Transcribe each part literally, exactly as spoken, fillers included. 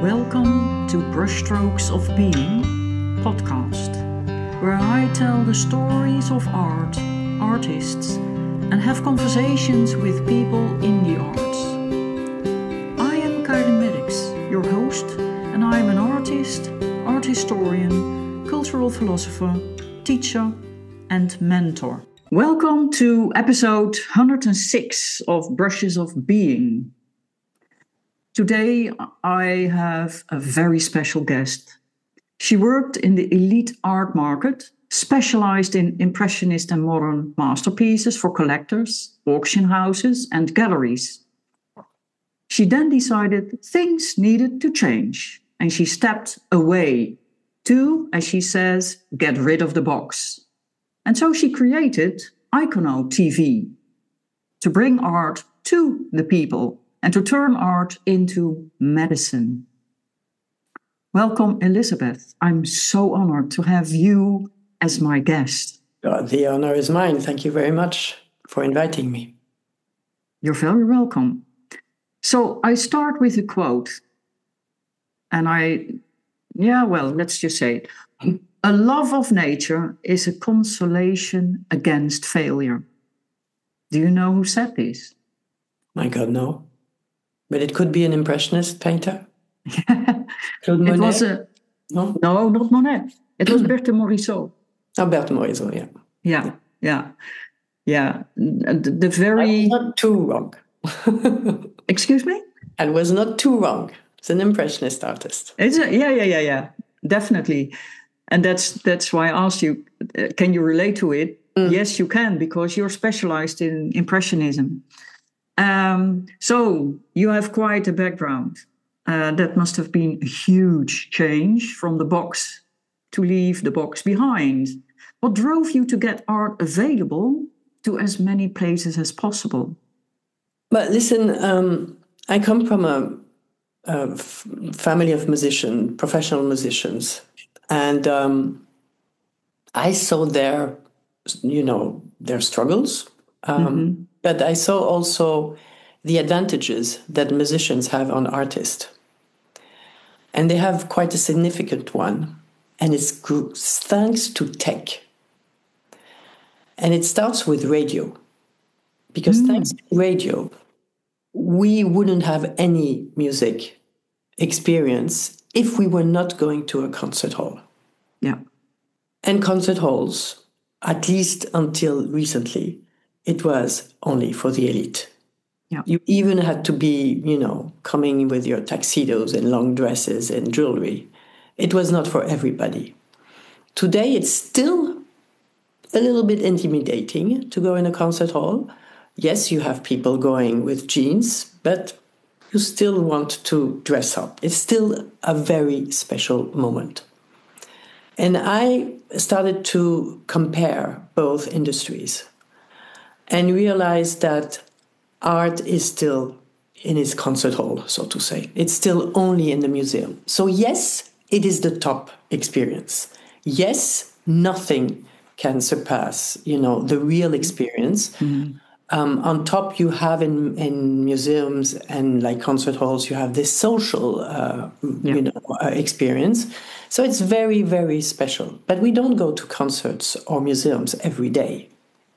Welcome to Brushstrokes of Being podcast, where I tell the stories of art, artists, and have conversations with people in the arts. I am Karin Maddox, your host, and I am an artist, art historian, cultural philosopher, teacher, and mentor. Welcome to episode one hundred six of Brushes of Being. Today I have a very special guest. She worked in the elite art market, specialized in impressionist and modern masterpieces for collectors, auction houses, and galleries. She then decided things needed to change, and she stepped away to, as she says, get rid of the box. And so she created Icono T V to bring art to the people and to turn art into medicine. Welcome, Elizabeth. I'm so honored to have you as my guest. Uh, the honor is mine. Thank you very much for inviting me. You're very welcome. So I start with a quote. And I, yeah, well, let's just say it. A love of nature is a consolation against failure. Do you know who said this? My God, no. But it could be an impressionist painter. Claude Monet? It was a, no? no, not Monet. It was Berthe Morisot. Oh, Berthe Morisot, yeah. Yeah, yeah, yeah. The, the very... I was not too wrong. Excuse me? I was not too wrong. It's an impressionist artist. It's a, yeah, yeah, yeah, yeah. Definitely. And that's that's why I asked you, uh, can you relate to it? Mm. Yes, you can, because you're specialized in impressionism. Um, so you have quite a background. Uh, that must have been a huge change from the box to leave the box behind. What drove you to get art available to as many places as possible? But listen, um, I come from a, a f- family of musicians, professional musicians. And um, I saw their, you know, their struggles. Um, mm-hmm. But I saw also the advantages that musicians have on artists. And they have quite a significant one. And it's thanks to tech. And it starts with radio. Because mm. thanks to radio, we wouldn't have any music experience if we were not going to a concert hall. Yeah. And concert halls, at least until recently, it was only for the elite. Yeah. You even had to be, you know, coming with your tuxedos and long dresses and jewelry. It was not for everybody. Today, it's still a little bit intimidating to go in a concert hall. Yes, you have people going with jeans, but you still want to dress up. It's still a very special moment. And I started to compare both industries and realized that art is still in its concert hall, so to say. It's still only in the museum. So yes, it is the top experience. Yes, nothing can surpass, you know, the real experience. Mm-hmm. Um, on top, you have in, in museums and like concert halls, you have this social, uh, yeah. you know, uh, experience. So it's very, very special. But we don't go to concerts or museums every day.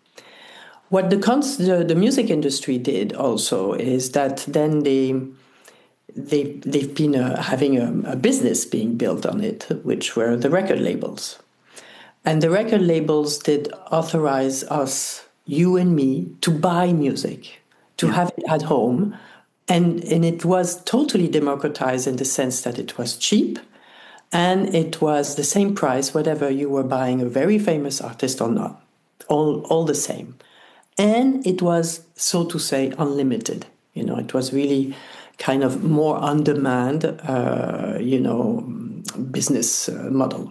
What the, cons- the the music industry did also is that then they they they've been uh, having a, a business being built on it, which were the record labels, and the record labels did authorize us, you and me, to buy music, to yeah. have it at home, and and it was totally democratized in the sense that it was cheap, and it was the same price whether you were buying a very famous artist or not, all all the same. And it was, so to say, unlimited. You know, it was really kind of more on-demand, uh, you know, business uh, model.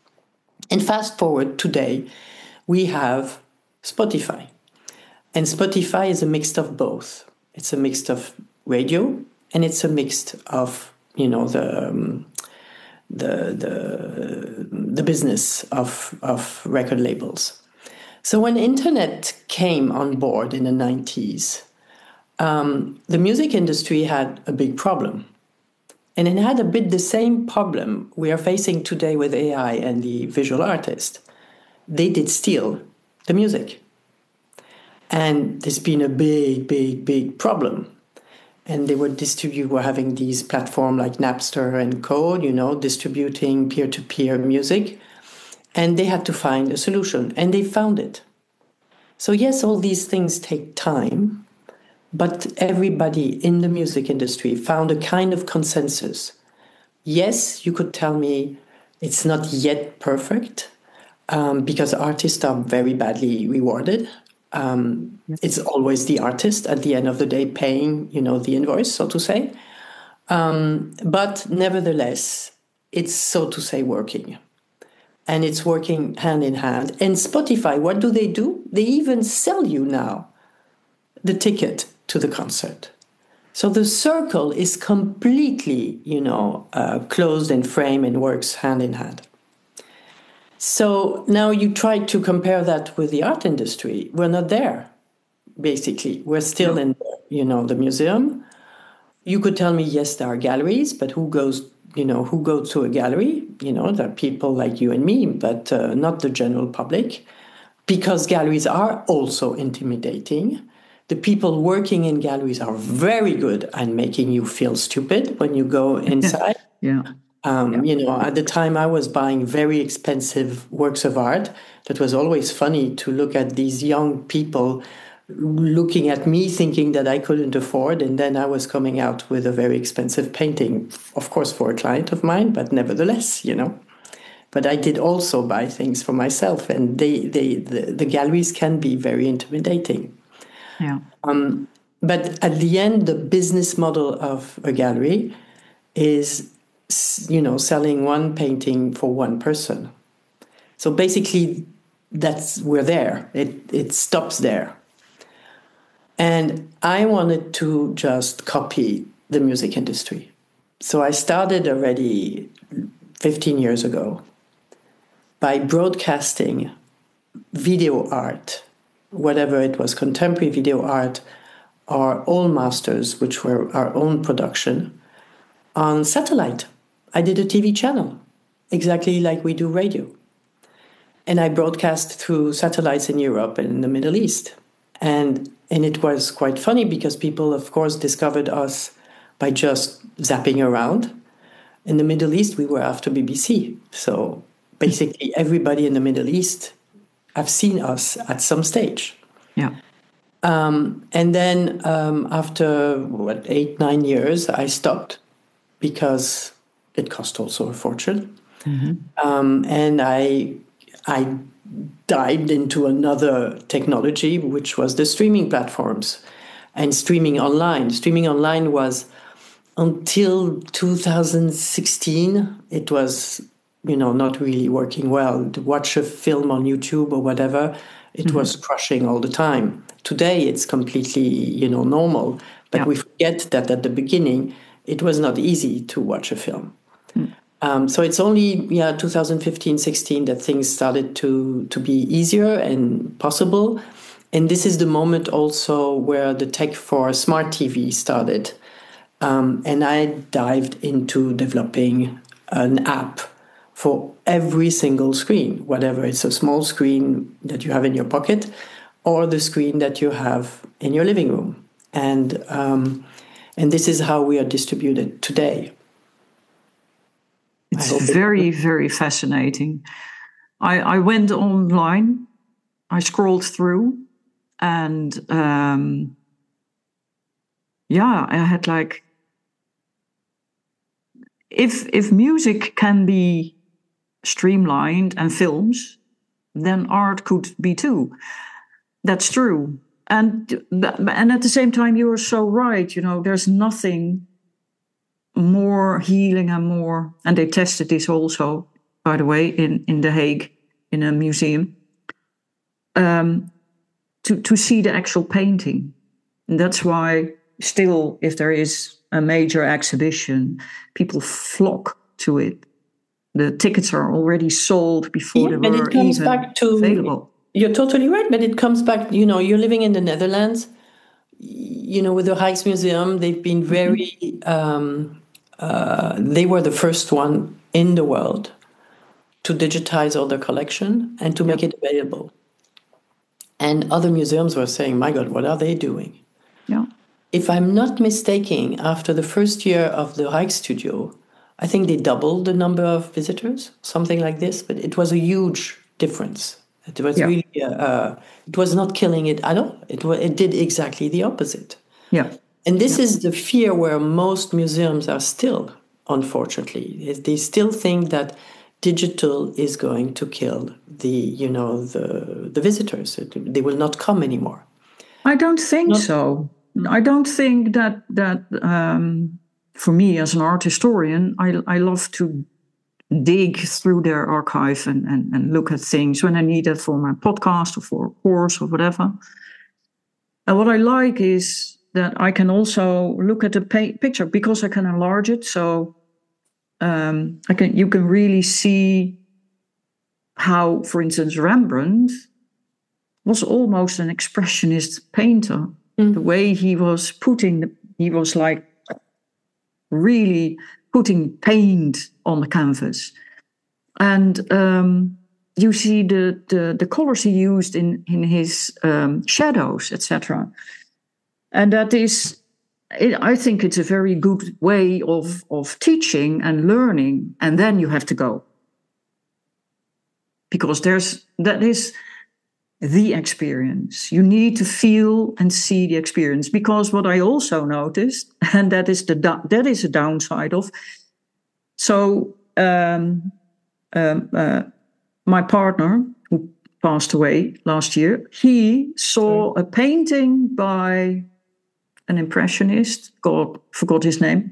And fast forward today, we have Spotify. And Spotify is a mix of both. It's a mix of radio, and it's a mix of, you know, the um, the the the business of of record labels. So when internet came on board in the nineties, um, the music industry had a big problem. And it had a bit the same problem we are facing today with A I and the visual artist. They did steal the music. And there's been a big, big, big problem. And they were distribute were having these platforms like Napster and Co, you know, distributing peer-to-peer music. And they had to find a solution. And they found it. So yes, all these things take time. But everybody in the music industry found a kind of consensus. Yes, you could tell me it's not yet perfect um, because artists are very badly rewarded. Um, it's always the artist at the end of the day paying, you know, the invoice, so to say. Um, but nevertheless, it's so to say working. And it's working hand in hand. And Spotify, what do they do? They even sell you now the ticket to the concert. So the circle is completely, you know, uh, closed and framed and works hand in hand. So now you try to compare that with the art industry. We're not there, basically. We're still in, you know, the museum. You could tell me, yes, there are galleries, but who goes, you know, who goes to a gallery? You know, there are people like you and me, but uh, not the general public, because galleries are also intimidating. The people working in galleries are very good at making you feel stupid when you go inside. yeah. Um, yeah. You know, at the time I was buying very expensive works of art. That was always funny to look at these young people looking at me thinking that I couldn't afford. And then I was coming out with a very expensive painting, of course, for a client of mine, but nevertheless, you know. But I did also buy things for myself. And they, they, the, the galleries can be very intimidating. Yeah. Um, but at the end, the business model of a gallery is, you know, selling one painting for one person. So basically, that's we're there. It it stops there. And I wanted to just copy the music industry. So I started already fifteen years ago by broadcasting video art, whatever it was, contemporary video art, or All Masters, which were our own production, on satellite. I did a T V channel, exactly like we do radio. And I broadcast through satellites in Europe and in the Middle East. And, and it was quite funny because people, of course, discovered us by just zapping around. In the Middle East, we were after B B C. So basically everybody in the Middle East have seen us at some stage. Yeah. Um, and then um, after, what, eight, nine years, I stopped because it cost also a fortune. Mm-hmm. Um, and I I dived into another technology, which was the streaming platforms and streaming online. Streaming online was, until two thousand sixteen, it was, you know, not really working well. To watch a film on YouTube or whatever, it mm-hmm. was crushing all the time. Today, it's completely, you know, normal. But yeah. we forget that at the beginning, it was not easy to watch a film. Mm. Um, so it's only, yeah, two thousand fifteen, sixteen that things started to, to be easier and possible. And this is the moment also where the tech for smart T V started. Um, and I dived into developing an app for every single screen, whether it's a small screen that you have in your pocket or the screen that you have in your living room. And um, and this is how we are distributed today. It's very, it... very fascinating. I, I went online, I scrolled through, and um, yeah, I had like, if if music can be streamlined and films, then art could be too. That's true. And and at the same time, you are so right. You know, there's nothing more healing and more. And they tested this also, by the way, in, in The Hague, in a museum, um, to to see the actual painting. And that's why still, if there is a major exhibition, people flock to it. The tickets are already sold before yeah, they were it comes even back to, available. You're totally right, but it comes back, you know, you're living in the Netherlands, you know, with the Rijksmuseum, they've been very, mm-hmm. um, uh, they were the first one in the world to digitize all their collection and to make Yeah. it available. And other museums were saying, my God, what are they doing? Yeah. If I'm not mistaken, after the first year of the Rijksstudio, I think they doubled the number of visitors, something like this, but it was a huge difference. It was Yeah. really, uh, uh, it was not killing it at all. It, was, it did exactly the opposite. Yeah. And this Yeah. is the fear where most museums are still, unfortunately. Is they still think that digital is going to kill the, you know, the the visitors. They will not come anymore. I don't think Not- so. I don't think that that um, for me as an art historian, I I love to dig through their archive and, and, and look at things when I need it for my podcast or for a course or whatever. And what I like is that I can also look at the pa- picture because I can enlarge it. So um, I can you can really see how, for instance, Rembrandt was almost an expressionist painter. Mm. The way he was putting, the, he was like really putting paint on the canvas. And um, you see the, the, the colors he used in, in his um, shadows, et cetera. And that is, it, I think it's a very good way of, of teaching and learning. And then you have to go. Because there's, that is the experience. You need to feel and see the experience. Because what I also noticed, and that is the that is a downside of, so um, um, uh, my partner who passed away last year, he saw a painting by an impressionist. God, forgot his name.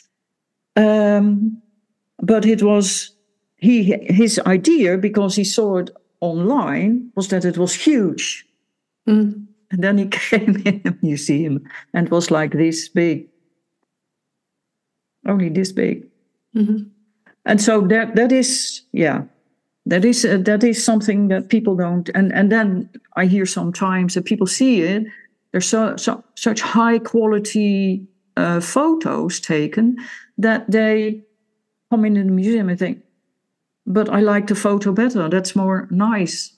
Um, but it was he his idea, because he saw it online, was that it was huge. Mm. And then he came in a museum and was like this big. Only this big. Mm-hmm. And so that that is, yeah, that is uh, that is something that people don't. And, and then I hear sometimes that people see it. There's so, so, such high quality uh, photos taken that they come in the museum and think, but I like the photo better. That's more nice.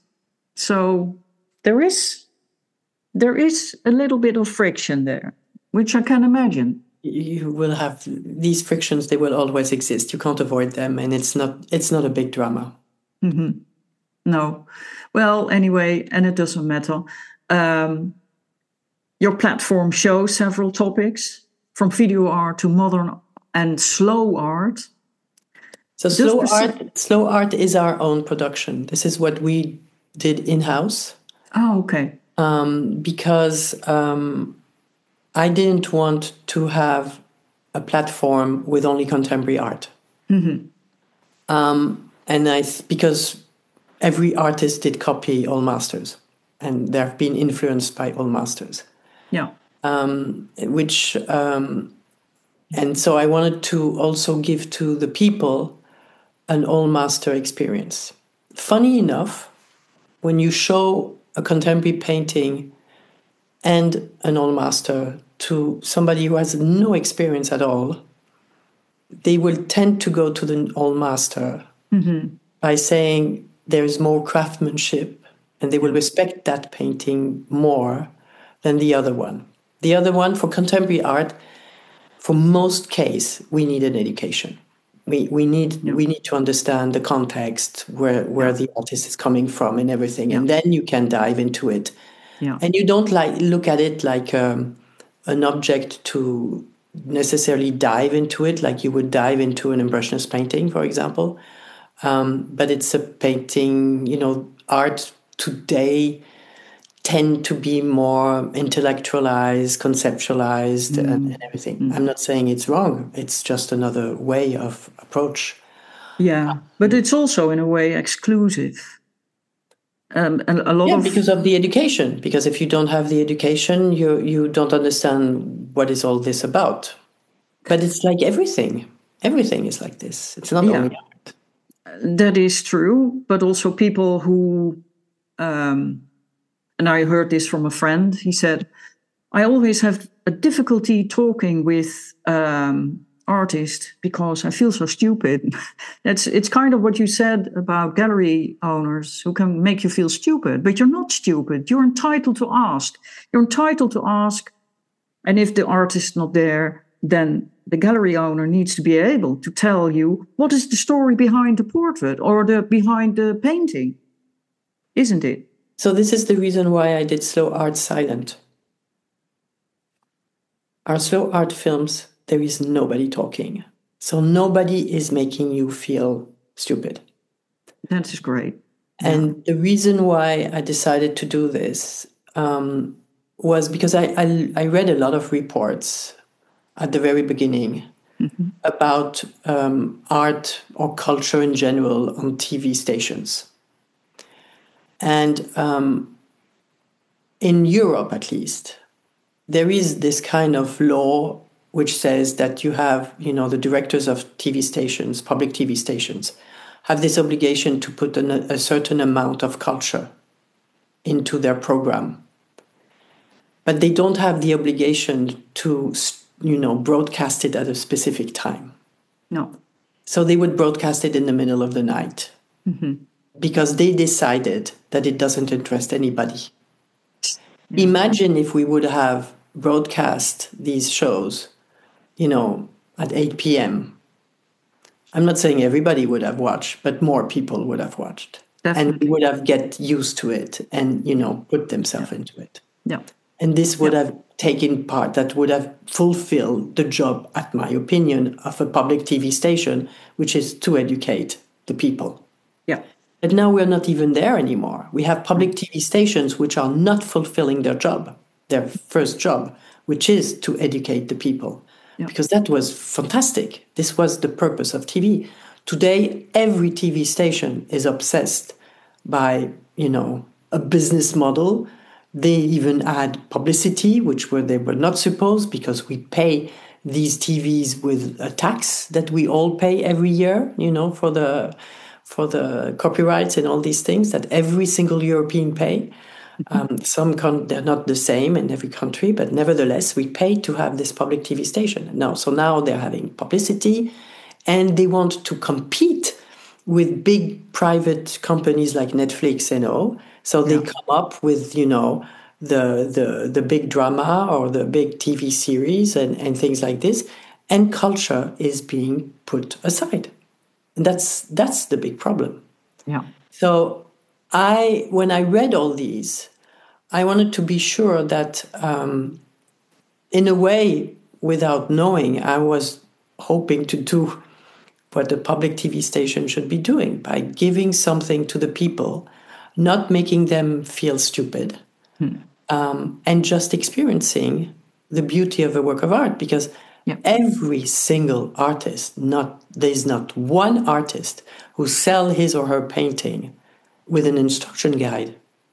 So there is there is a little bit of friction there, which I can imagine. You will have these frictions; they will always exist. You can't avoid them, and it's not it's not a big drama. Mm-hmm. No, well, anyway, and it doesn't matter. Um, your platform shows several topics, from video art to modern and slow art. So slow art, slow art is our own production. This is what we did in-house. Oh, okay. Um, because um, I didn't want to have a platform with only contemporary art. Mm-hmm. Um, and I, because every artist did copy all masters, and they've been influenced by all masters. Yeah. Um, which, um, and so I wanted to also give to the people an all-master experience. Funny enough, when you show a contemporary painting and an all-master to somebody who has no experience at all, they will tend to go to the all-master mm-hmm. by saying there is more craftsmanship, and they will respect that painting more than the other one. The other one, for contemporary art, for most case, we need an education. We we need yeah. we need to understand the context, where where yeah. the artist is coming from and everything, yeah. and then you can dive into it. Yeah. And you don't like look at it like um, an object to necessarily dive into it, like you would dive into an Impressionist painting, for example. Um, but it's a painting. You know, art today tend to be more intellectualized, conceptualized, mm. and, and everything. Mm. I'm not saying it's wrong. It's just another way of approach. Yeah, but it's also in a way exclusive. Um, and a lot yeah, of because of the education. Because if you don't have the education, you you don't understand what is all this about. But it's like everything. Everything is like this. It's not yeah. only art. That is true, but also people who... Um, And I heard this from a friend. He said, I always have a difficulty talking with um, artist because I feel so stupid. That's it's kind of what you said about gallery owners who can make you feel stupid, but you're not stupid. You're entitled to ask. You're entitled to ask, and if the artist's not there, then the gallery owner needs to be able to tell you what is the story behind the portrait or the behind the painting, isn't it? So this is the reason why I did slow art silent. Our slow art films, there is nobody talking. So nobody is making you feel stupid. That is great. And yeah. the reason why I decided to do this um, was because I, I, I read a lot of reports at the very beginning mm-hmm. about um, art or culture in general on T V stations. And um, in Europe, at least, there is this kind of law which says that you have, you know, the directors of T V stations, public T V stations, have this obligation to put an, a certain amount of culture into their program. But they don't have the obligation to, you know, broadcast it at a specific time. No. So they would broadcast it in the middle of the night mm-hmm. because they decided that it doesn't interest anybody. Mm-hmm. Imagine if we would have broadcast these shows, you know, at eight p.m. I'm not saying everybody would have watched, but more people would have watched. Definitely. And would have get used to it and, you know, put themselves yeah. into it. Yeah. And this would yeah. have taken part, that would have fulfilled the job, at my opinion, of a public T V station, which is to educate the people. Yeah. But now we're not even there anymore. We have public T V stations which are not fulfilling their job, their first job, which is to educate the people. Yeah. Because that was fantastic. This was the purpose of T V. Today, every T V station is obsessed by, you know, a business model. They even add publicity, which were they were not supposed, because we pay these T Vs with a tax that we all pay every year, you know, for the for the copyrights and all these things that every single European pay. Um, some con- they're not the same in every country, but nevertheless, we pay to have this public T V station. Now, so now they're having publicity, and they want to compete with big private companies like Netflix and all. So they yeah. come up with, you know, the the the big drama or the big T V series and, and things like this, and culture is being put aside. And that's that's the big problem. Yeah. So I, when I read all these, I wanted to be sure that, um, in a way, without knowing, I was hoping to do what a public T V station should be doing by giving something to the people, not making them feel stupid, hmm. um, and just experiencing the beauty of a work of art. Because yeah. every single artist, not there's not one artist who sells his or her painting with an instruction guide.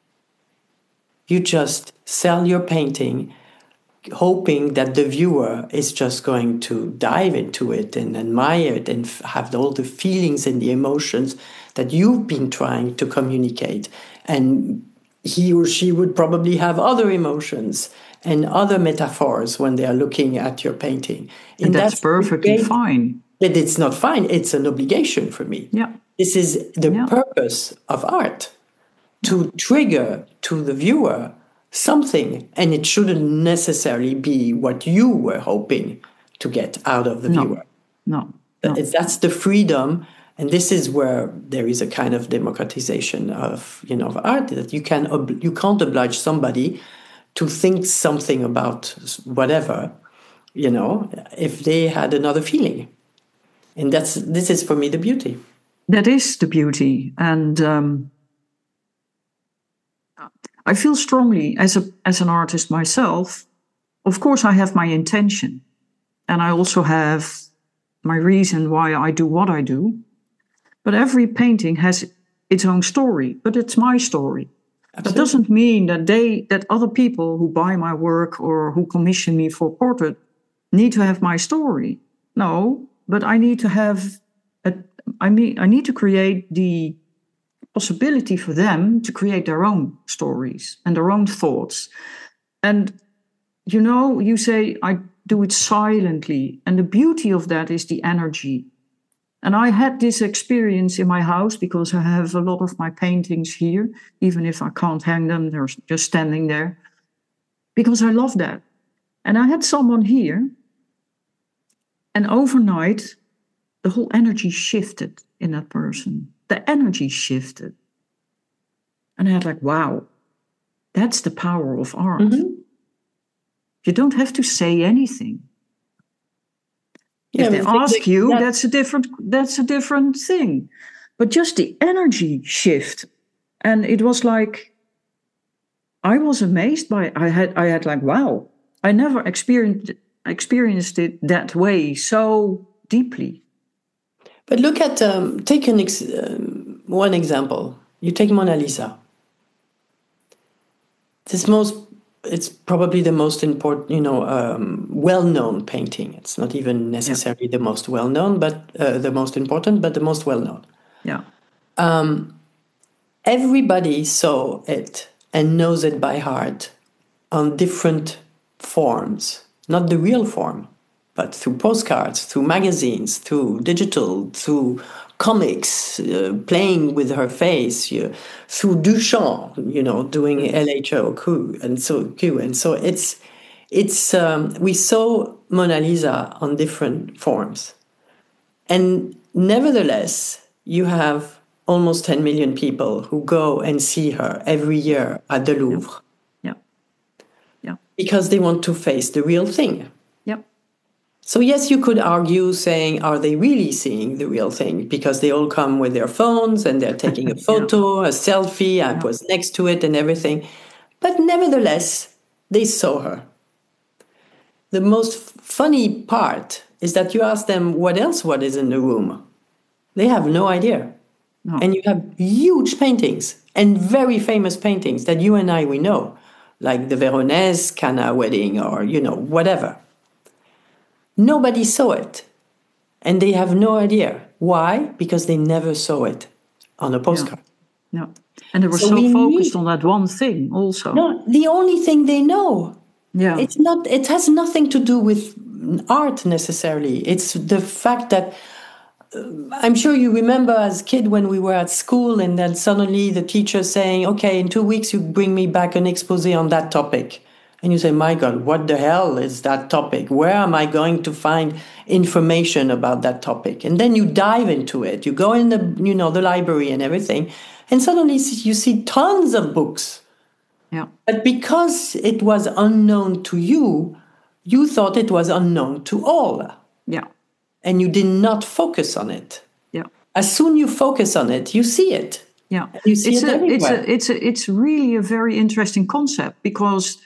You just sell your painting hoping that the viewer is just going to dive into it and admire it and f- have all the feelings and the emotions that you've been trying to communicate. And he or she would probably have other emotions and other metaphors when they are looking at your painting. And, and that's, that's perfectly great. Fine. But it's not fine. It's an obligation for me. Yeah. This is the yeah. purpose of art, to trigger to the viewer something, and it shouldn't necessarily be what you were hoping to get out of the no. viewer. No, no. It's, that's the freedom, and this is where there is a kind of democratization of, you know, of art, that you can ob- you can't oblige somebody to think something about whatever, you know, if they had another feeling, and that's this is for me the beauty. That is the beauty, and um, I feel strongly as a as an artist myself. Of course, I have my intention, and I also have my reason why I do what I do. But every painting has its own story, but it's my story. Absolutely. That doesn't mean that they that other people who buy my work or who commission me for a portrait need to have my story. No, but I need to have a, I mean I need to create the possibility for them to create their own stories and their own thoughts. And, you know, you say, I do it silently. And the beauty of that is the energy. And I had this experience in my house because I have a lot of my paintings here, even if I can't hang them, they're just standing there, because I love that. And I had someone here, and overnight, the whole energy shifted in that person. The energy shifted. And I had like, wow, that's the power of art. Mm-hmm. You don't have to say anything. Yeah, if they ask that, you, that, that's a different that's a different thing. But just the energy shift. And it was like, I was amazed by it. I had I had like, wow, I never experienced experienced it that way so deeply. But look at, um, take an ex- um, one example. You take Mona Lisa. This most, it's probably the most important, you know, um, well-known painting. It's not even necessarily yeah. the most well-known, but uh, the most important, but the most well-known. Yeah. Um, everybody saw it and knows it by heart on different forms, not the real form, but through postcards, through magazines, through digital, through comics, uh, playing with her face, uh, through Duchamp, you know, doing L H O Q, and so Q, and so it's it's um, we saw Mona Lisa on different forms, and nevertheless, you have almost ten million people who go and see her every year at the Louvre, yeah, yeah, yeah. because they want to face the real thing. Yep. So yes, you could argue saying, are they really seeing the real thing? Because they all come with their phones and they're taking a photo, yeah. a selfie, I yeah. was next to it and everything. But nevertheless, they saw her. The most funny part is that you ask them what else what is in the room. They have no idea. No. And you have huge paintings and very famous paintings that you and I, we know, like the Veronese Cana wedding or, you know, whatever. Nobody saw it, and they have no idea. Why? Because they never saw it on a postcard. No, no. And they were so, so we focused need... on that one thing also. No, the only thing they know. Yeah. It's not, it has nothing to do with art necessarily. It's the fact that, uh, I'm sure you remember as a kid when we were at school and then suddenly the teacher saying, okay, in two weeks you bring me back an expose on that topic. And you say, my God, what the hell is that topic? Where am I going to find information about that topic? And then you dive into it. You go in the, you know, the library and everything. And suddenly you see tons of books. Yeah. But because it was unknown to you, you thought it was unknown to all. Yeah. And you did not focus on it. Yeah. As soon you focus on it, you see it. Yeah. You see it's it a, everywhere. It's a, it's a, it's really a very interesting concept because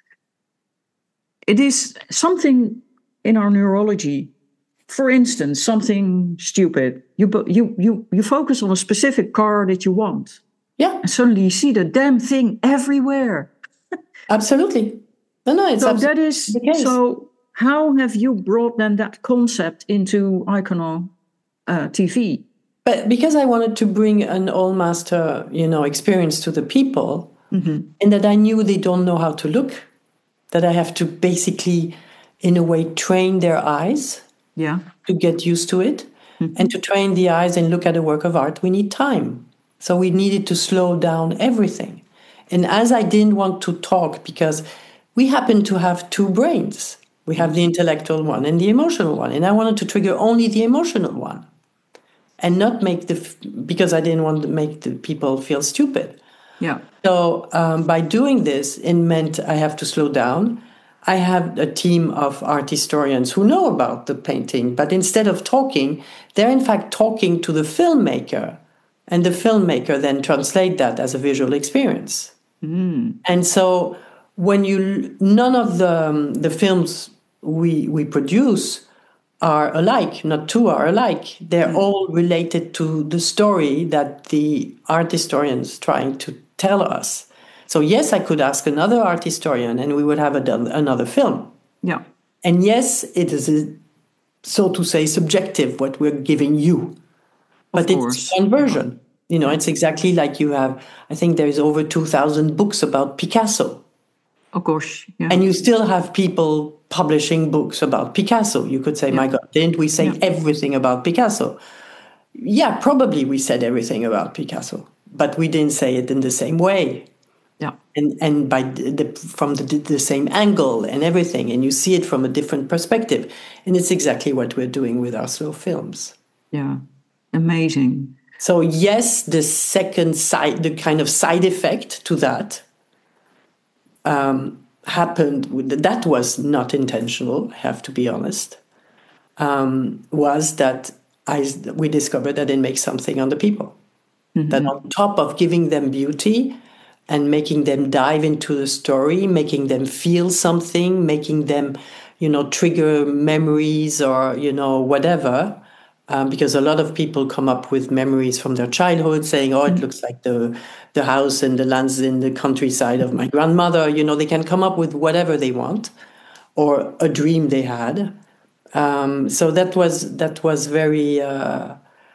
it is something in our neurology. For instance, something stupid. You you you you focus on a specific car that you want. Yeah. And suddenly you see the damn thing everywhere. Absolutely. No, no, it's so absolutely that is the case. So how have you brought then that concept into Icono uh, T V? But because I wanted to bring an all master, you know, experience to the people, mm-hmm. and that I knew they don't know how to look. That I have to basically, in a way, train their eyes yeah. to get used to it. Mm-hmm. And to train the eyes and look at a work of art, we need time. So we needed to slow down everything. And as I didn't want to talk, because we happen to have two brains. We have the intellectual one and the emotional one. And I wanted to trigger only the emotional one. And not make the, because I didn't want to make the people feel stupid. Yeah. So um, by doing this, it meant I have to slow down. I have a team of art historians who know about the painting, but instead of talking, they're in fact talking to the filmmaker, and the filmmaker then translate that as a visual experience. Mm. And so when you, none of the um, the films we we produce are alike. Not two are alike. They're mm. all related to the story that the art historian's trying to tell us. So yes, I could ask another art historian and we would have a, another film. Yeah. And yes, it is, a, so to say, subjective what we're giving you. But of course. It's one version. You know, it's exactly like you have, I think there's over two thousand books about Picasso. Of course, yeah. And you still have people publishing books about Picasso. You could say, yeah. my God, didn't we say yeah. everything about Picasso? Yeah, probably we said everything about Picasso, but we didn't say it in the same way. Yeah. And and by the, the, from the, the same angle and everything, and you see it from a different perspective. And it's exactly what we're doing with our slow films. Yeah, amazing. So yes, the second side, the kind of side effect to that um, happened, with, that was not intentional, I have to be honest, um, was that I, we discovered that it makes something on the people. Mm-hmm. That on top of giving them beauty and making them dive into the story, making them feel something, making them, you know, trigger memories or, you know, whatever, um, because a lot of people come up with memories from their childhood saying, oh, it mm-hmm. looks like the the house and the lands in the countryside of my grandmother. You know, they can come up with whatever they want or a dream they had. Um, so that was that was very uh,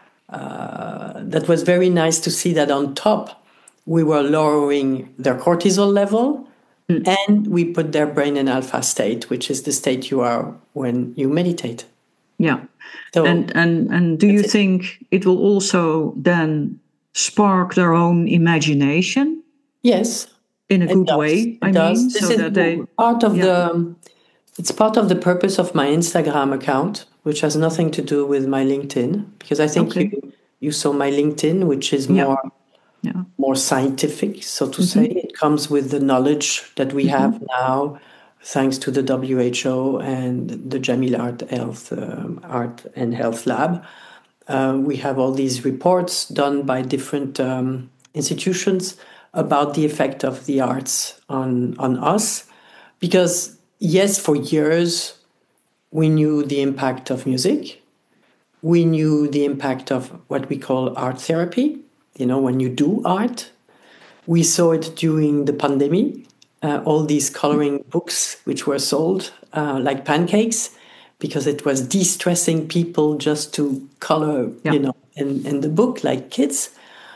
uh, that was very nice to see that on top we were lowering their cortisol level mm. and we put their brain in alpha state, which is the state you are when you meditate. Yeah, so, and and and do you it. think it will also then spark their own imagination? Yes, in a good does. way. It I does. mean, this so is that they part of yeah. the. It's part of the purpose of my Instagram account, which has nothing to do with my LinkedIn, because I think okay. you you saw my LinkedIn, which is more yeah. Yeah. more scientific, so to mm-hmm. say. It comes with the knowledge that we mm-hmm. have now, thanks to the W H O and the Jamil Art Health um, Art and Health Lab. Uh, we have all these reports done by different um, institutions about the effect of the arts on on us, because. Yes, for years, we knew the impact of music. We knew the impact of what we call art therapy, you know, when you do art. We saw it during the pandemic, uh, all these coloring books which were sold uh, like pancakes, because it was de-stressing people just to color, yeah. you know, in, in the book like kids.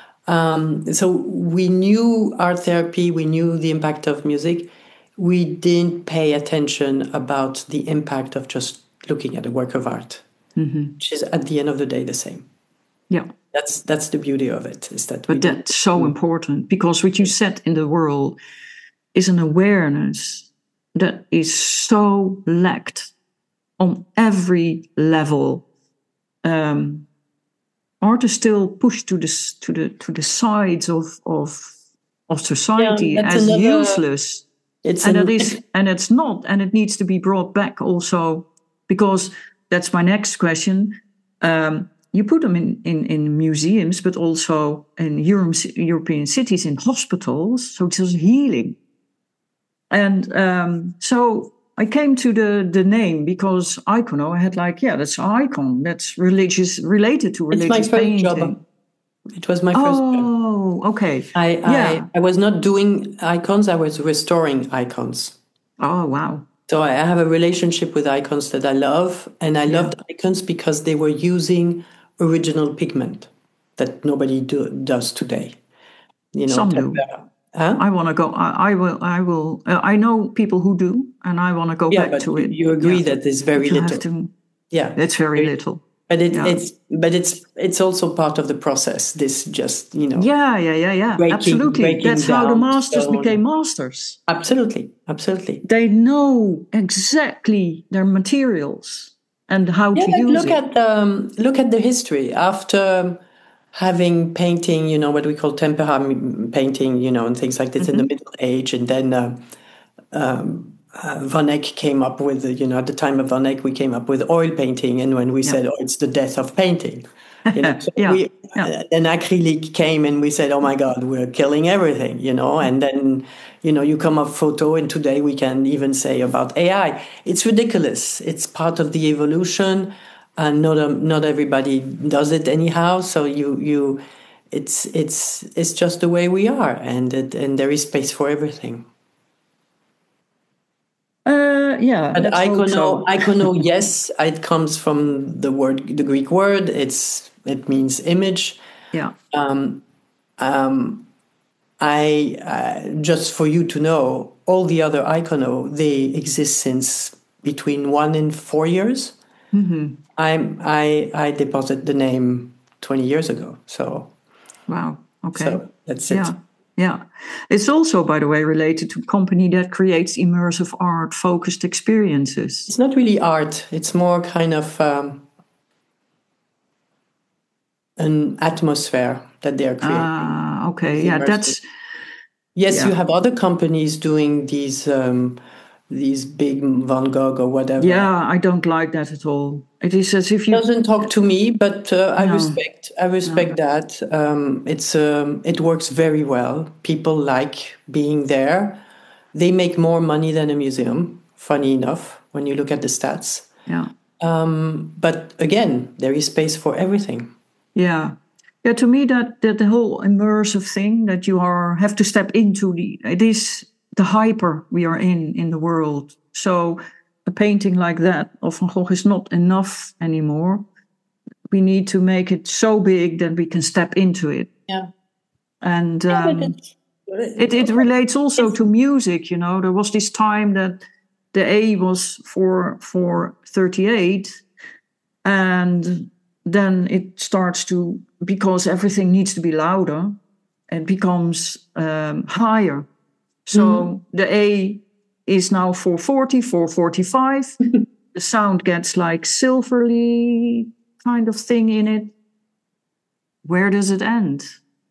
Um, so we knew art therapy, we knew the impact of music. We didn't pay attention about the impact of just looking at a work of art, mm-hmm. which is at the end of the day the same. Yeah, that's that's the beauty of it. Is that? But that's so mm-hmm. important, because what you said in the world is an awareness that is so lacked on every level. Um, art is still pushed to the to the to the sides of of of society yeah, as another... useless. It's and an, it is, and it's not, and it needs to be brought back also, because that's my next question. Um, you put them in, in, in museums, but also in Euro- European cities, in hospitals. So it's healing. And um, so I came to the, the name because Icono, I had like, yeah, that's an icon. That's religious, related to religious it's my first painting. Job. It was my first oh, job. Oh, okay. I, yeah. I I was not doing icons, I was restoring icons. Oh, wow. So I have a relationship with icons that I love, and I yeah. loved icons because they were using original pigment that nobody do, does today. You know, Some do. Huh? I want to go. I, I will. I will. Uh, I know people who do, and I want to go yeah, back but to it. You agree yeah. that there's very you little. Have to, yeah, it's very little. But it, yeah. it's but it's it's also part of the process. This just you know. Yeah, yeah, yeah, yeah. Breaking, absolutely. Breaking That's how the masters stone. became masters. Absolutely, absolutely. They know exactly their materials and how yeah, to like use look it. At, um, look at the history after having painting. You know what we call tempera painting. You know, and things like this mm-hmm. in the Middle Age, and then. Uh, um, Uh, Van Eyck came up with, you know, at the time of Van Eyck, we came up with oil painting. And when we yeah. said, oh, it's the death of painting, you know, so yeah. we, yeah. uh, then acrylic came and we said, oh my God, we're killing everything, you know, and then, you know, you come up photo and today we can even say about A I. It's ridiculous. It's part of the evolution and not, um, not everybody does it anyhow. So you, you, it's, it's, it's just the way we are, and it, and there is space for everything. Uh, yeah, but icono, so. icono, yes, it comes from the word, the Greek word. It's it means image. Yeah. Um, um, I uh, just for you to know, all the other Icono, they exist since between one and four years. Mm-hmm. I'm, I I deposited the name twenty years ago. So wow, okay, so that's yeah. it. Yeah, it's also, by the way, related to a company that creates immersive art-focused experiences. It's not really art. It's more kind of um, an atmosphere that they are creating. Ah, okay, yeah, that's... Yes, yeah. You have other companies doing these um, these big Van Gogh or whatever. Yeah, I don't like that at all. It is as if you... It doesn't talk to me, but uh, I No. respect. I respect No. that. Um, it's um, it works very well. People like being there. They make more money than a museum. Funny enough, when you look at the stats. Yeah. Um, but again, there is space for everything. Yeah. Yeah, to me, that, that the whole immersive thing that you are have to step into, the it is the hyper we are in in the world. So a painting like that of Van Gogh is not enough anymore. We need to make it so big that we can step into it. Yeah. And um, yeah, it, it relates also to music. You know, there was this time that the A was for for thirty-eight, and then it starts to, because everything needs to be louder, it becomes um, higher. So mm-hmm. the A is now four forty, four forty-five. The sound gets like silvery kind of thing in it. Where does it end?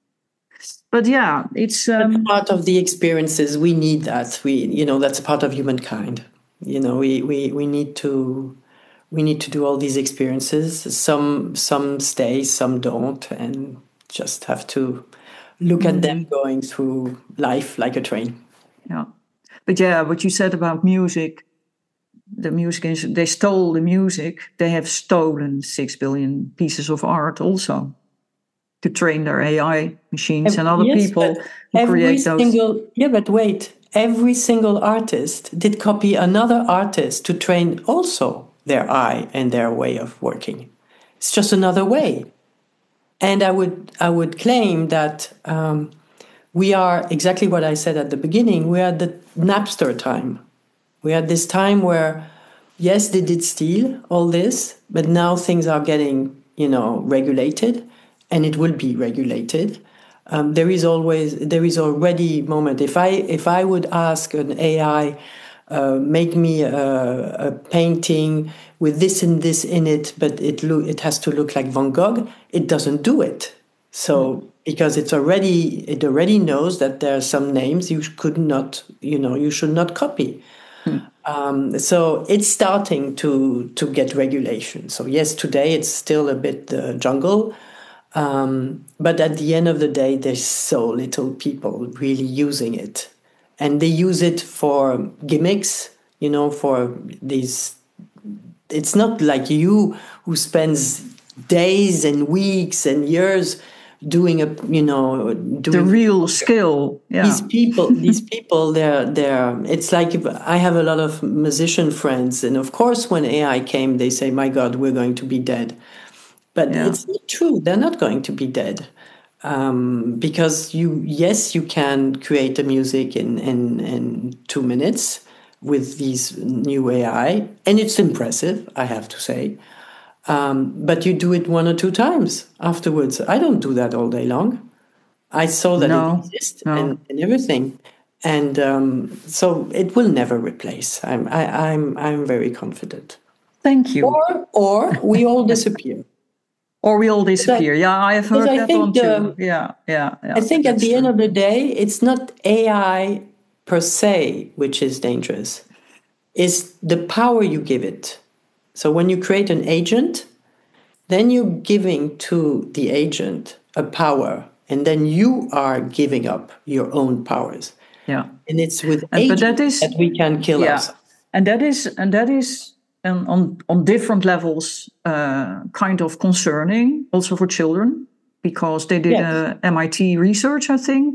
But yeah, it's um, that's part of the experiences. We need that. We, you know, that's a part of humankind. You know, we we we need to we need to do all these experiences. Some some stay, some don't, and just have to look mm-hmm. at them going through life like a train. Yeah, but yeah, what you said about music, the music is, they stole the music. They have stolen six billion pieces of art also, to train their A I machines every, and other yes, people who create those. Single, yeah, but wait. Every single artist did copy another artist to train also their eye and their way of working. It's just another way. And I would I would claim that um, we are exactly what I said at the beginning. We are at the Napster time. We are at this time where, yes, they did steal all this, but now things are getting, you know, regulated. And it will be regulated. Um, there is always, there is already moment. If I if I would ask an A I, uh, make me a, a painting with this and this in it, but it look it has to look like Van Gogh, it doesn't do it. So because it's already it already knows that there are some names you could not, you know, you should not copy. Hmm. Um, so it's starting to to get regulation. So yes, today it's still a bit the jungle. Um, but at the end of the day, there's so little people really using it. And they use it for gimmicks, you know, for these... It's not like you who spends days and weeks and years doing a, you know... Doing the real skill, yeah. These people, these people, they're, they're... It's like if I have a lot of musician friends, and of course when A I came, they say, my God, we're going to be dead. But yeah. It's not true. They're not going to be dead. Um, because you, yes, you can create the music in, in, in two minutes with these new A I. And it's impressive, I have to say. Um, but you do it one or two times afterwards. I don't do that all day long. I saw that no, it exists no. and, and everything. And um, so it will never replace. I'm, I, I'm, I'm very confident. Thank you. Or, or we all disappear. Or we all disappear. I, yeah, I have heard I that one too. The, yeah, yeah, yeah. I think at the true. end of the day, it's not A I per se which is dangerous. It's the power you give it. So when you create an agent, then you're giving to the agent a power, and then you are giving up your own powers. Yeah, and it's with and, agents but that, is, that we can kill yeah. ourselves. And that is, and that is. And on, on different levels, uh, kind of concerning, also for children, because they did yes. a M I T research, I think,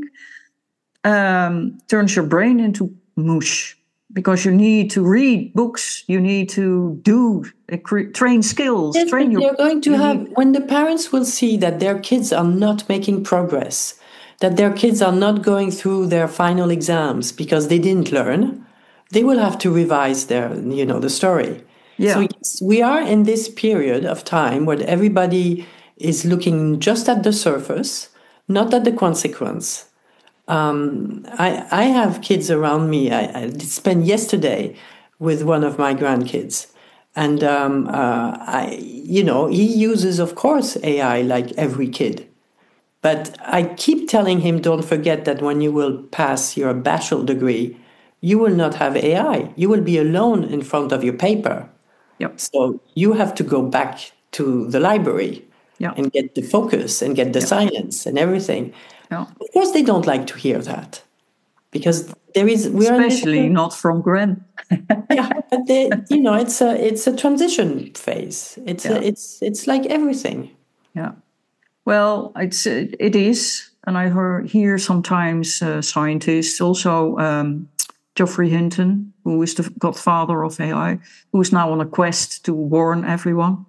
um, turns your brain into mush, because you need to read books, you need to do uh, cre- train skills. Yes, train but your, you're going to you have need, when the parents will see that their kids are not making progress, that their kids are not going through their final exams because they didn't learn. They will have to revise their, you know, the story. Yeah. So yes, we are in this period of time where everybody is looking just at the surface, not at the consequence. Um, I, I have kids around me. I, I did spend yesterday with one of my grandkids. And, um, uh, I, you know, he uses, of course, A I like every kid. But I keep telling him, don't forget that when you will pass your bachelor degree, you will not have A I. You will be alone in front of your paper. Yep. So you have to go back to the library Yeah. and get the focus and get the Yep. science and everything. Yeah. Of course, they don't like to hear that because there is we are Especially in this, not from Gren. yeah, but they, you know, it's a it's a transition phase. It's Yeah. a, it's it's like everything. Yeah. Well, it's it is, and I hear, hear sometimes uh, scientists, also um, Geoffrey Hinton, who is the godfather of A I, who is now on a quest to warn everyone.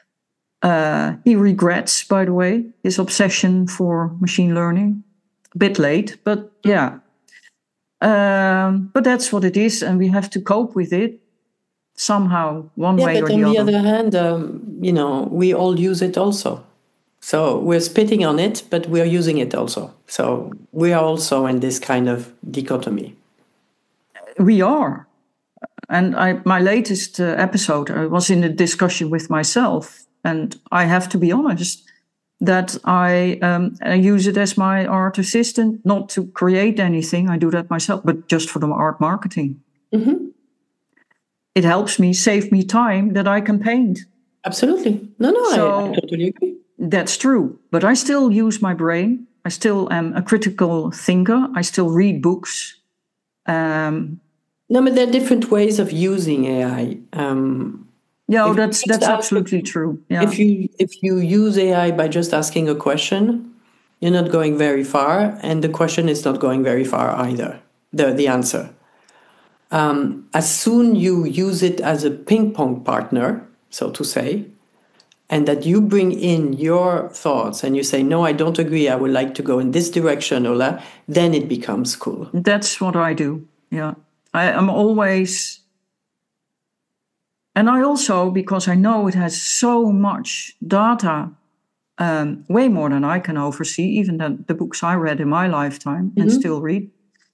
Uh, he regrets, by the way, his obsession for machine learning. A bit late, but yeah. Um, but that's what it is, and we have to cope with it somehow, one Yeah, way but or on the the other. other hand, um, you know, we all use it also. So we're spitting on it, but we're using it also. So we are also in this kind of dichotomy. We are. And I, my latest uh, episode, I was in a discussion with myself, and I have to be honest that I, um, I use it as my art assistant, not to create anything. I do that myself, but just for the art marketing. Mm-hmm. It helps me, save me time that I can paint. Absolutely. No, no, So I, I totally agree. That's true. But I still use my brain. I still am a critical thinker. I still read books. Um, No, but there are different ways of using A I. Um, yeah, if you that's just that's ask- absolutely true. Yeah. If you if you use A I by just asking a question, you're not going very far, and the question is not going very far either. The the answer. Um, as soon you use it as a ping pong partner, so to say, and that you bring in your thoughts and you say, no, I don't agree, I would like to go in this direction or that, then it becomes cool. That's what I do. Yeah. I am always, and I also, because I know it has so much data, um, way more than I can oversee, even the, the books I read in my lifetime and Mhm. still read.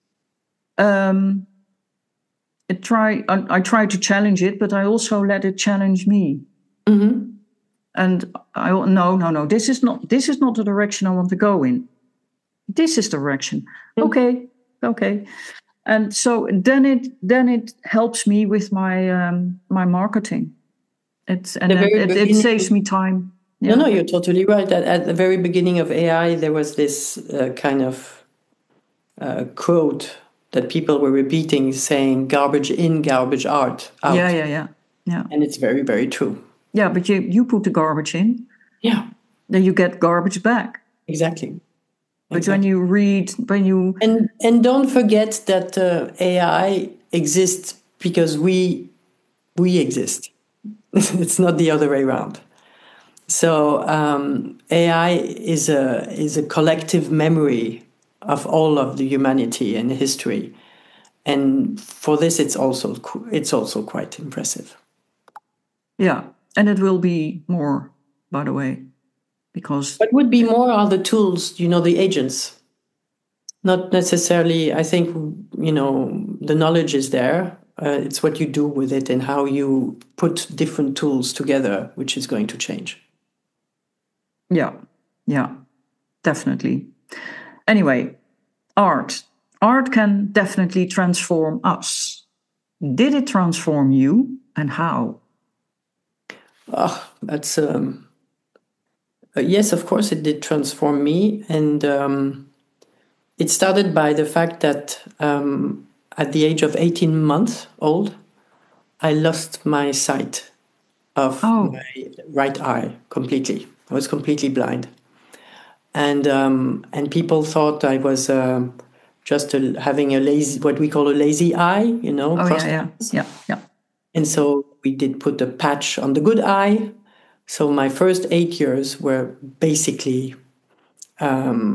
Um, it try I, I try to challenge it, but I also let it challenge me. Mm-hmm. And I no, no, no. This is not. This is not the direction I want to go in. This is the direction. Mm. Okay, okay. And so then it then it helps me with my um, my marketing. It's and The it, very it, it beginning- saves me time. No, Yeah. no, you're totally right. At, at the very beginning of A I, there was this uh, kind of uh, quote that people were repeating saying, garbage in, garbage out. out. Yeah, yeah, yeah, yeah. And it's very, very true. Yeah, but you you put the garbage in, Yeah, then you get garbage back. exactly. But Exactly. when you read, when you And and don't forget that uh, A I exists because we we exist. It's not the other way around. So um, A I is a is a collective memory of all of the humanity and history, and for this, it's also qu- it's also quite impressive. yeah, and it will be more, by the way, because What would be more are the tools, you know, the agents. Not necessarily. I think you know the knowledge is there. Uh, it's what you do with it and how you put different tools together, which is going to change. yeah, yeah, definitely. Anyway, art. Art can definitely transform us. Did it transform you, and how? Oh, that's um, uh, yes, of course, it did transform me, and um, it started by the fact that um, at the age of eighteen months old, I lost my sight of Oh. my right eye completely. I was completely blind, and um, and people thought I was um, just a, having a lazy, what we call a lazy eye, you know. Oh, cross- yeah, yeah, yeah, yeah. And so we did put a patch on the good eye. So my first eight years were basically um,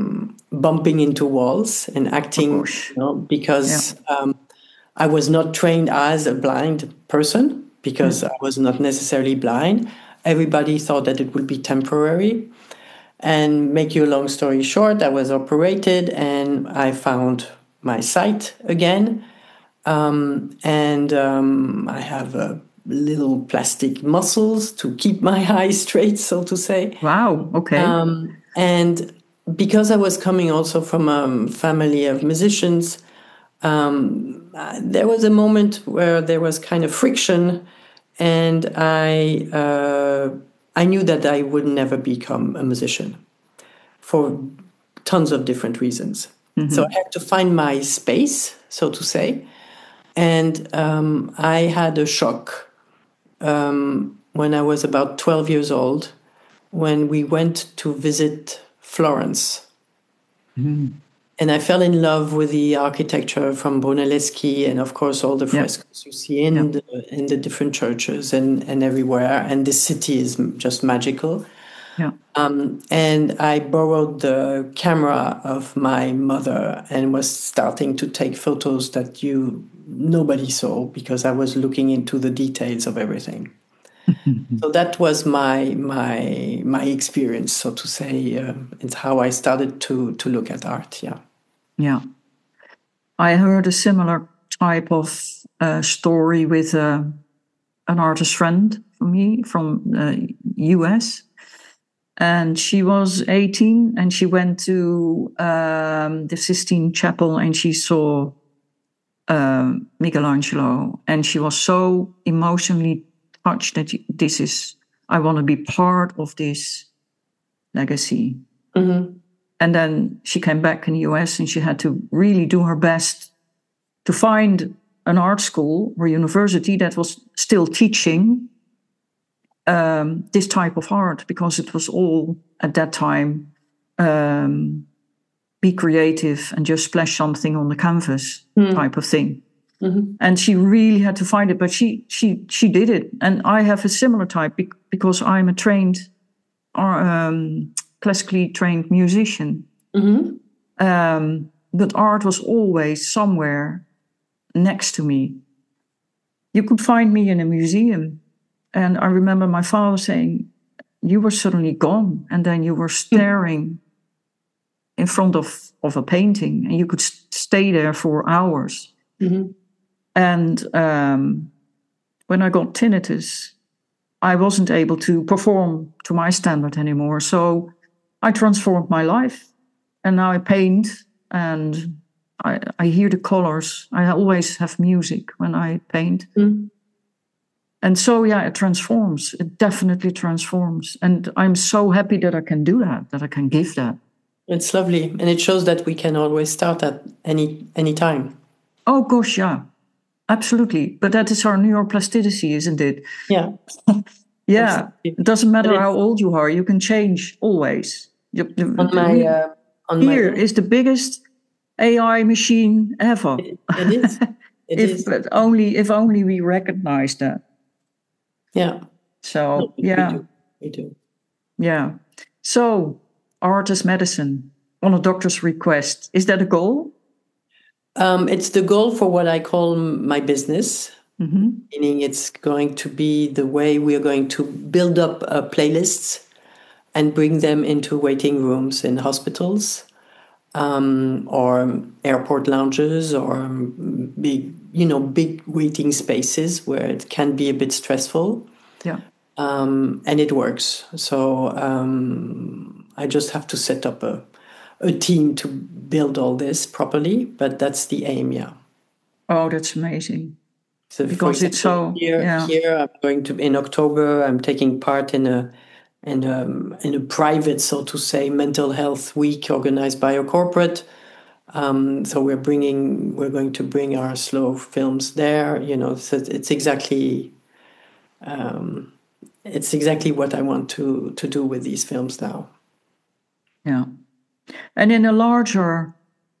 bumping into walls and acting, you know, because yeah. um, I was not trained as a blind person, because mm. I was not necessarily blind. Everybody thought that it would be temporary. And make you a long story short, I was operated and I found my sight again. Um, and um, I have uh, little plastic muscles to keep my eyes straight, so to say. Wow, okay. Um, and because I was coming also from a family of musicians, um, there was a moment where there was kind of friction, and I uh, I knew that I would never become a musician for tons of different reasons. Mm-hmm. So I had to find my space, so to say. And um, I had a shock um, when I was about twelve years old, when we went to visit Florence. Mm-hmm. And I fell in love with the architecture from Brunelleschi, and of course all the frescoes yeah. you see in, yeah. the, in the different churches and, and everywhere. And the city is just magical. Yeah. Um, and I borrowed the camera of my mother and was starting to take photos that you nobody saw, because I was looking into the details of everything. So that was my my my experience, so to say. Uh, it's how I started to to look at art. Yeah. Yeah. I heard a similar type of uh, story with uh, an artist friend for me from the U S. And she was eighteen, and she went to um, the Sistine Chapel, and she saw uh, Michelangelo, and she was so emotionally touched that this is, I want to be part of this legacy. Mm-hmm. And then she came back in the U S, and she had to really do her best to find an art school or university that was still teaching Um, this type of art, because it was all at that time um, be creative and just splash something on the canvas mm. type of thing. Mm-hmm. And she really had to find it, but she she she did it. And I have a similar type be- because I'm a trained, um, classically trained musician. Mm-hmm. Um, but art was always somewhere next to me. You could find me in a museum. And I remember my father saying, you were suddenly gone, and then you were staring in front of, of a painting, and you could st- stay there for hours. Mm-hmm. And um, when I got tinnitus, I wasn't able to perform to my standard anymore. So I transformed my life, and now I paint, and I, I hear the colors. I always have music when I paint. Mm-hmm. And so, yeah, it transforms. It definitely transforms. And I'm so happy that I can do that, that I can give that. It's lovely. And it shows that we can always start at any any time. Oh, gosh, yeah. Absolutely. But that is our neuroplasticity, isn't it? Yeah. Yeah. Absolutely. It doesn't matter how old you are. You can change always. You, on my, we, uh, on here my... is the biggest A I machine ever. It, it is. It if, is. But only, if only we recognize that. Yeah. So, no, yeah. We do. we do. Yeah. So, art as medicine on a doctor's request. Is that a goal? Um, it's the goal for what I call my business. Mm-hmm. Meaning it's going to be the way we are going to build up uh, playlists and bring them into waiting rooms in hospitals um, or airport lounges or big, you know, big waiting spaces where it can be a bit stressful. Yeah. Um, and it works. So um, I just have to set up a, a team to build all this properly. But that's the aim, yeah. Oh, that's amazing. So because example, it's so here, yeah. here I'm going to in October. I'm taking part in a in a in a private, so to say, mental health week organized by a corporate. Um, so we're bringing we're going to bring our slow films there. You know, so it's exactly um, it's exactly what I want to to do with these films now. Yeah, and in a larger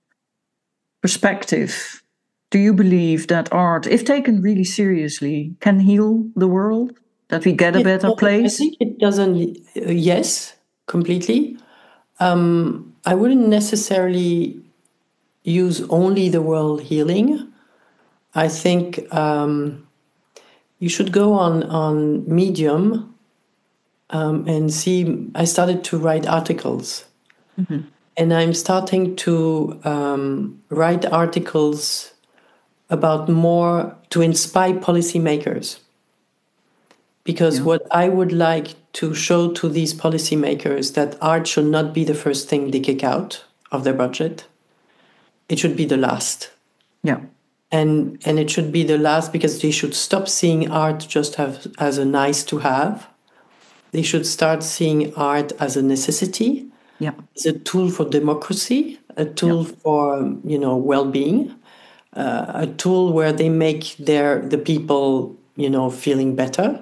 perspective, do you believe that art, if taken really seriously, can heal the world? That we get a it, better place? I think it doesn't. Uh, yes, completely. Um, I wouldn't necessarily use only the word healing. I think um, you should go on, on Medium um, and see. I started to write articles. Mm-hmm. And I'm starting to um, write articles about more to inspire policymakers. Because yeah. what I would like to show to these policymakers that art should not be the first thing they kick out of their budget. It should be the last. Yeah. And and it should be the last because they should stop seeing art just have, as a nice to have. They should start seeing art as a necessity. Yeah. It's a tool for democracy, a tool yeah. for, you know, well-being, uh, a tool where they make their the people, you know, feeling better.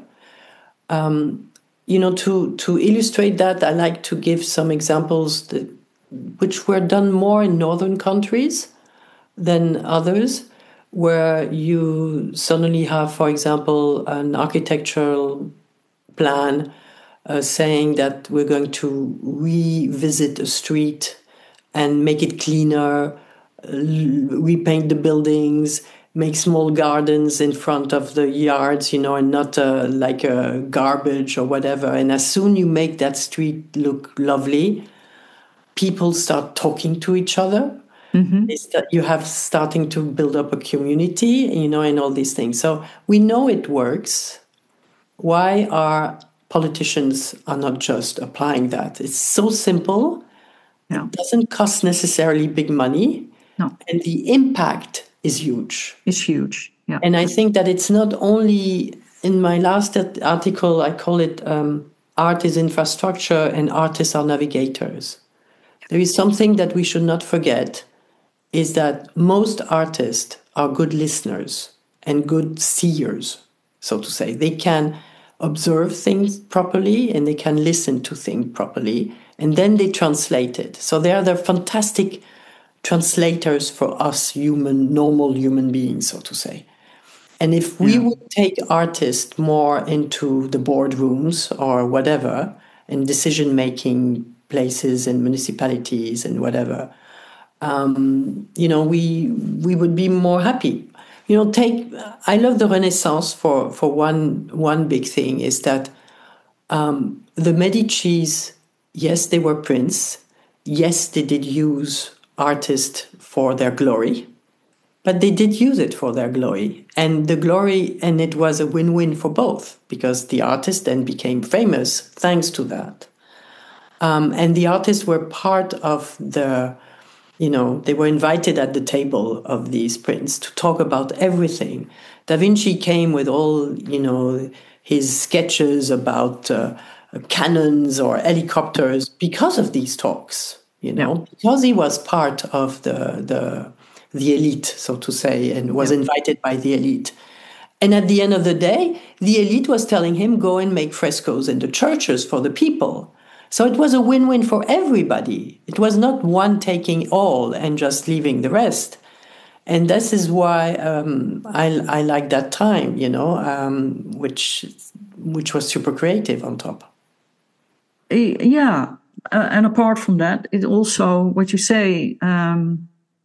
Um, you know, to, to illustrate that, I like to give some examples that, which were done more in northern countries than others, where you suddenly have, for example, an architectural plan Uh, saying that we're going to revisit a street and make it cleaner, uh, repaint the buildings, make small gardens in front of the yards, you know, and not uh, like a garbage or whatever. And as soon you make that street look lovely, people start talking to each other. Mm-hmm. It's that you have starting to build up a community, you know, and all these things. So we know it works. Why are politicians are not just applying that? It's so simple. Yeah. It doesn't cost necessarily big money. No. And the impact is huge. It's huge. Yeah. And I think that it's not only, in my last article, I call it um, art is infrastructure and artists are navigators. There is something that we should not forget, is that most artists are good listeners and good seers, so to say. They can observe things properly and they can listen to things properly, and then they translate it. So they are the fantastic translators for us human, normal human beings, so to say. And if we yeah. would take artists more into the boardrooms or whatever, in decision-making places and municipalities and whatever, um, you know, we we would be more happy. You know, take, I love the Renaissance for, for one one big thing is that um, the Medicis, yes, they were prince. Yes, they did use artists for their glory, but they did use it for their glory. And the glory, and it was a win-win for both, because the artists then became famous thanks to that. Um, and the artists were part of the, you know, they were invited at the table of these princes to talk about everything. Da Vinci came with all, you know, his sketches about uh, cannons or helicopters because of these talks, you know, yeah. because he was part of the, the, the elite, so to say, and was yeah. invited by the elite. And at the end of the day, the elite was telling him, go and make frescoes in the churches for the people. So it was a win-win for everybody. It was not one taking all and just leaving the rest. And this is why um, I, I like that time, you know, um, which which was super creative on top. Yeah. Uh, and apart from that, it also, what you say, um,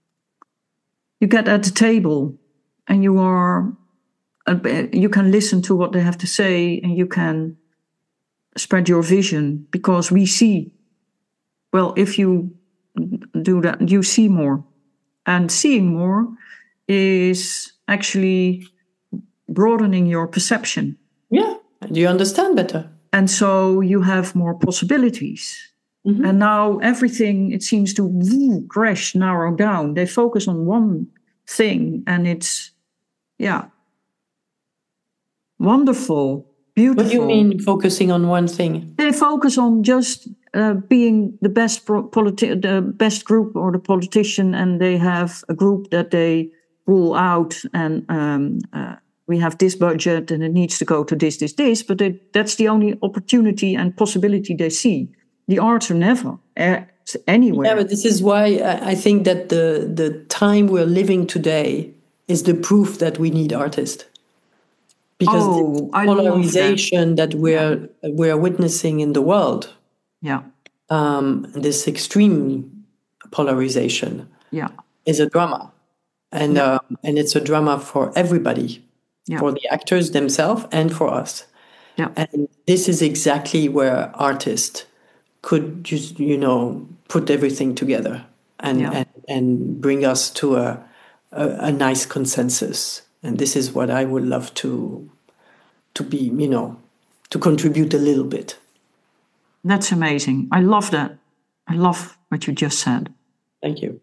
you get at the table and you are, uh, you can listen to what they have to say and you can spread your vision, because we see, well, if you do that, you see more. And seeing more is actually broadening your perception. Yeah, you understand better. And so you have more possibilities. Mm-hmm. And now everything, it seems to woo, crash, narrow down. They focus on one thing and it's, yeah, wonderful. Beautiful. What do you mean focusing on one thing? They focus on just uh, being the best pro- politi- the best group or the politician, and they have a group that they rule out, and um, uh, we have this budget, and it needs to go to this, this, this. But they, that's the only opportunity and possibility they see. The arts are never uh, anywhere. Yeah, but this is why I think that the the time we're living today is the proof that we need artists. Because oh, the polarization that. that we're yeah. we're witnessing in the world, yeah, um, this extreme polarization Yeah. is a drama. And Yeah. um, and it's a drama for everybody, Yeah. for the actors themselves and for us. Yeah. And this is exactly where artists could just, you know, put everything together and Yeah. and, and bring us to a, a a nice consensus. And this is what I would love to to be, you know, to contribute a little bit. That's amazing. I love that. I love what you just said. Thank you.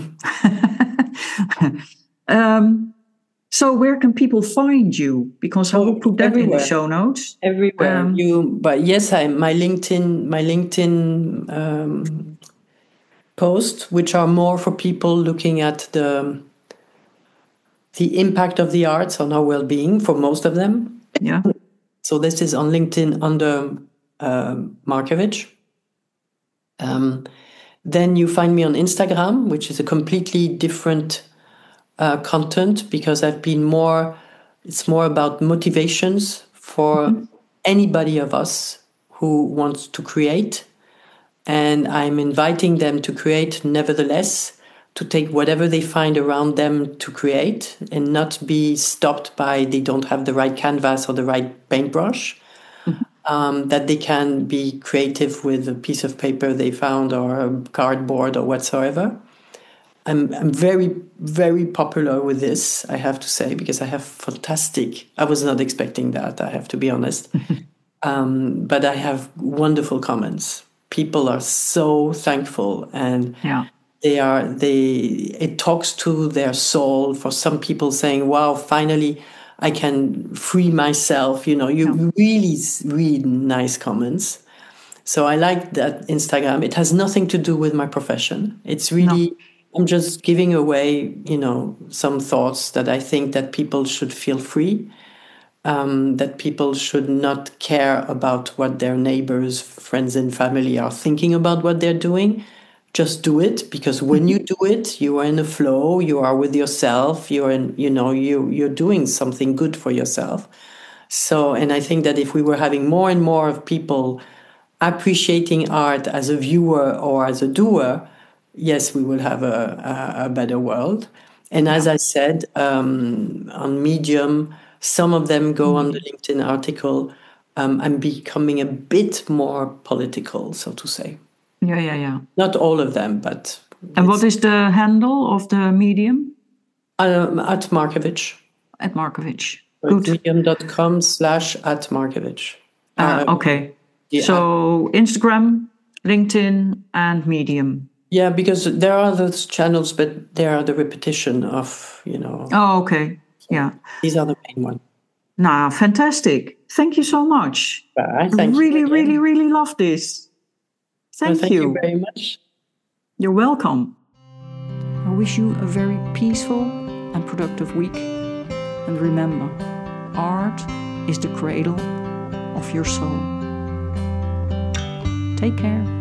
um, so where can people find you? Because I will put that Everywhere. in the show notes. Everywhere. Um, you, but yes, I my LinkedIn my LinkedIn um, posts, which are more for people looking at the the impact of the arts on our well-being. For most of them, yeah. So this is on LinkedIn under uh, Markovich. Um, then you find me on Instagram, which is a completely different uh, content because I've been more, it's more about motivations for mm-hmm. anybody of us who wants to create. And I'm inviting them to create nevertheless, to take whatever they find around them to create and not be stopped by they don't have the right canvas or the right paintbrush. Mm-hmm. Um, that they can be creative with a piece of paper they found or a cardboard or whatsoever. I'm I'm very, very popular with this, I have to say, because I have fantastic, I was not expecting that, I have to be honest. um, but I have wonderful comments. People are so thankful and yeah. they are, they, it talks to their soul. For some people saying, wow, finally, I can free myself. You know, you yeah. really read nice comments. So I like that Instagram. It has nothing to do with my profession. It's really, no. I'm just giving away, you know, some thoughts that I think that people should feel free, um, that people should not care about what their neighbors, friends and family are thinking about what they're doing. Just do it, because when you do it, you are in a flow, you are with yourself, you're in, you know, you, you're doing something good for yourself. So, and I think that if we were having more and more of people appreciating art as a viewer or as a doer, yes, we will have a, a, a better world. And as yeah. I said, um, on Medium, some of them go mm-hmm. on the LinkedIn article. Um, I'm becoming a bit more political, so to say. Yeah, yeah, yeah. Not all of them, but... And what is the handle of the Medium? Um, at Markovich. At Markovich. Good. Medium.com slash at Markovich. Ah, um, okay. Yeah. So Instagram, LinkedIn, and Medium. Yeah, because there are those channels, but they are the repetition of, you know... Oh, okay. So yeah. These are the main ones. Nah, fantastic. Thank you so much. I thank really, you really, really love this. Thank, well, thank you. you very much. You're welcome. I wish you a very peaceful and productive week. And remember, art is the cradle of your soul. Take care.